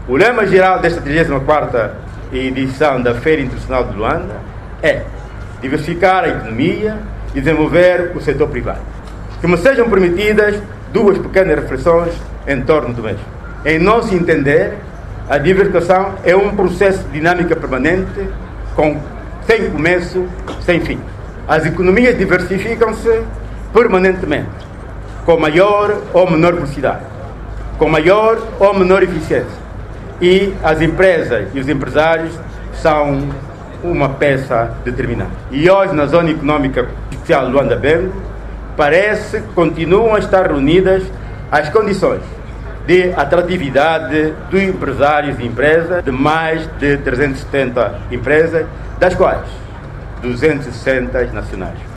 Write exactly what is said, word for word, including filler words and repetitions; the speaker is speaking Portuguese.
O lema geral desta trigésima quarta edição da Feira Internacional de Luanda é diversificar a economia e desenvolver o setor privado. Que me sejam permitidas duas pequenas reflexões em torno do mesmo. Em nosso entender, a diversificação é um processo de dinâmica permanente, com, sem começo, sem fim. As economias diversificam-se permanentemente, com maior ou menor velocidade, com maior ou menor eficiência. E as empresas e os empresários são uma peça determinante. E hoje, na Zona Económica Especial Luanda-Bengo, parece que continuam a estar reunidas as condições de atratividade dos empresários e empresas, de mais de trezentas e setenta empresas, das quais duzentas e sessenta nacionais.